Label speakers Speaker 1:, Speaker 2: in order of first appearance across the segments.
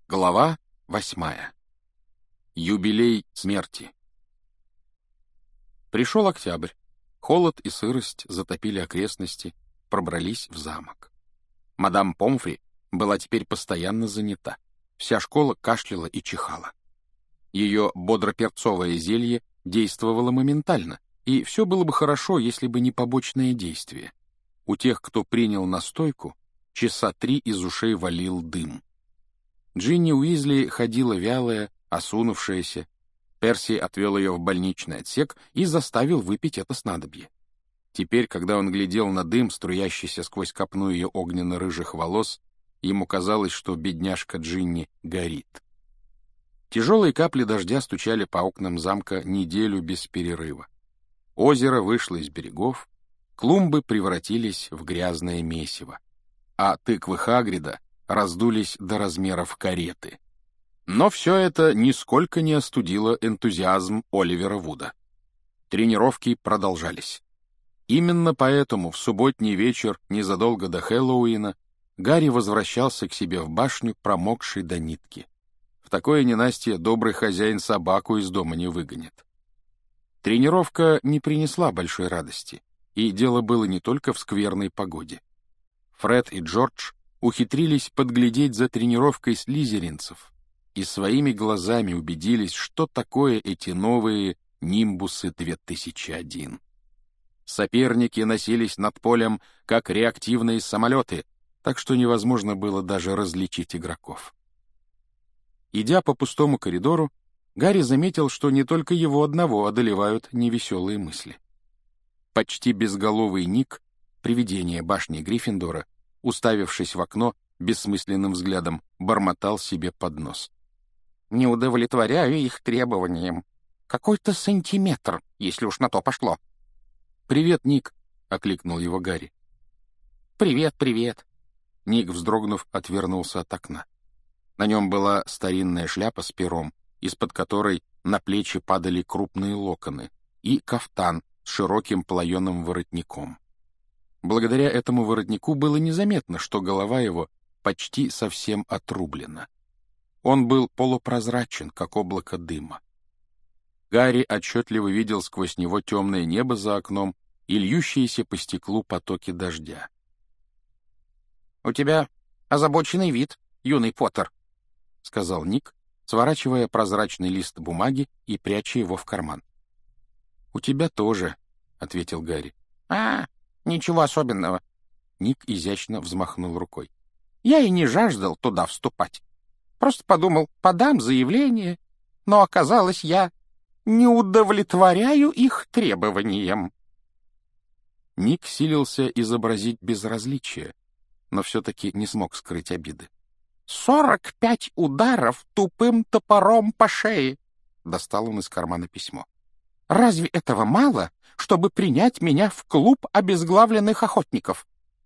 Speaker 1: Глава 8. Юбилей смерти. Пришел октябрь. Холод и сырость затопили окрестности, пробрались в замок. Мадам Помфри была теперь постоянно занята. Вся школа кашляла и чихала. Ее бодроперцовое зелье действовало моментально, и все было бы хорошо, если бы не побочное действие. У тех, кто принял настойку, часа 3 из ушей валил дым. Джинни Уизли ходила вялая, осунувшаяся. Перси отвел ее в больничный отсек и заставил выпить это снадобье. Теперь, когда он глядел на дым, струящийся сквозь копну ее огненно-рыжих волос, ему казалось, что бедняжка Джинни горит. Тяжелые капли дождя стучали по окнам замка неделю без перерыва. Озеро вышло из берегов, клумбы превратились в грязное месиво, а тыквы Хагрида раздулись до размеров кареты. Но все это нисколько не остудило энтузиазм Оливера Вуда. Тренировки продолжались. Именно поэтому в субботний вечер, незадолго до Хэллоуина, Гарри возвращался к себе в башню, промокший до нитки. В такое ненастье добрый хозяин собаку из дома не выгонит. Тренировка не принесла большой радости, и дело было не только в скверной погоде. Фред и Джордж ухитрились подглядеть за тренировкой слизеринцев и своими глазами убедились, что такое эти новые «Нимбусы 2001». Соперники носились над полем, как реактивные самолеты, так что невозможно было даже различить игроков. Идя по пустому коридору, Гарри заметил, что не только его одного одолевают невеселые мысли. Почти безголовый Ник, привидение башни Гриффиндора, уставившись в окно, бессмысленным взглядом бормотал себе под нос. «Не удовлетворяю их требованиям. Какой-то сантиметр, если уж на то пошло». «Привет, Ник», — окликнул его Гарри. «Привет, привет». Ник, вздрогнув, отвернулся от окна. На нем была старинная шляпа с пером, из-под которой на плечи падали крупные локоны, и кафтан с широким плоеным воротником. Благодаря этому воротнику было незаметно, что голова его почти совсем отрублена. Он был полупрозрачен, как облако дыма. Гарри отчетливо видел сквозь него темное небо за окном и льющиеся по стеклу потоки дождя. «У тебя озабоченный вид, юный Поттер», — сказал Ник, сворачивая прозрачный лист бумаги и пряча его в карман. «У тебя тоже», — ответил Гарри. Ничего особенного». Ник изящно взмахнул рукой. «Я и не жаждал туда вступать. Просто подумал, подам заявление, но оказалось, я не удовлетворяю их требованиям». Ник силился изобразить безразличие, но все-таки не смог скрыть обиды. 45 ударов тупым топором по шее!» — достал он из кармана письмо. «Разве этого мало, чтобы принять меня в клуб обезглавленных охотников?»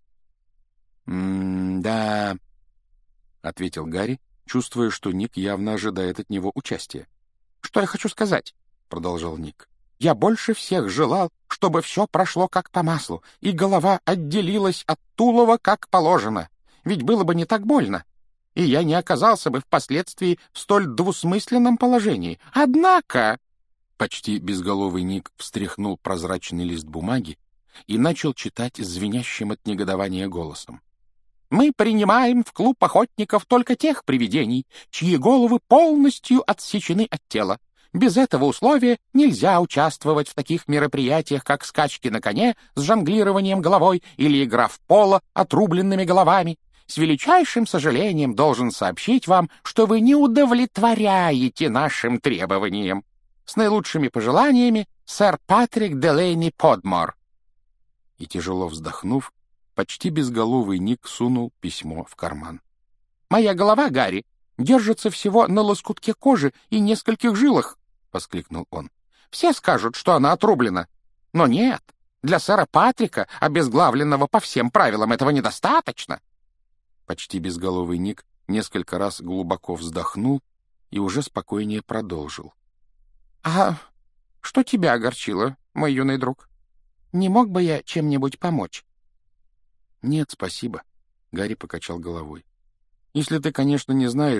Speaker 1: «Да», — ответил Гарри, чувствуя, что Ник явно ожидает от него участия. «Что я хочу сказать?» — продолжал Ник. «Я больше всех желал, чтобы все прошло как по маслу, и голова отделилась от тулова как положено, ведь было бы не так больно, и я не оказался бы впоследствии в столь двусмысленном положении. Однако...» Почти безголовый Ник встряхнул прозрачный лист бумаги и начал читать звенящим от негодования голосом. «Мы принимаем в клуб охотников только тех привидений, чьи головы полностью отсечены от тела. Без этого условия нельзя участвовать в таких мероприятиях, как скачки на коне с жонглированием головой или игра в поло отрубленными головами. С величайшим сожалением должен сообщить вам, что вы не удовлетворяете нашим требованиям. С наилучшими пожеланиями, сэр Патрик Делейни Подмор». И, тяжело вздохнув, почти безголовый Ник сунул письмо в карман. «Моя голова, Гарри, держится всего на лоскутке кожи и нескольких жилах», — воскликнул он. «Все скажут, что она отрублена. Но нет, для сэра Патрика, обезглавленного по всем правилам, этого недостаточно». Почти безголовый Ник несколько раз глубоко вздохнул и уже спокойнее продолжил. «А что тебя огорчило, мой юный друг? Не мог бы я чем-нибудь помочь?» «Нет, спасибо», — Гарри покачал головой. «Если ты, конечно, не знаешь,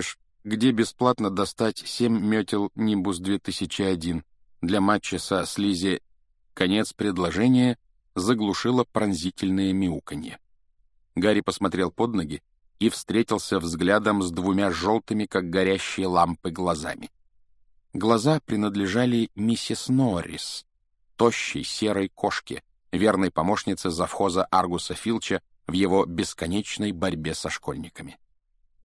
Speaker 1: где бесплатно достать 7 метел Nimbus 2001 для матча со Слизи. Конец предложения заглушило пронзительное мяуканье. Гарри посмотрел под ноги и встретился взглядом с двумя желтыми, как горящие лампы, глазами. Глаза принадлежали миссис Норрис, тощей серой кошке, верной помощнице завхоза Аргуса Филча в его бесконечной борьбе со школьниками.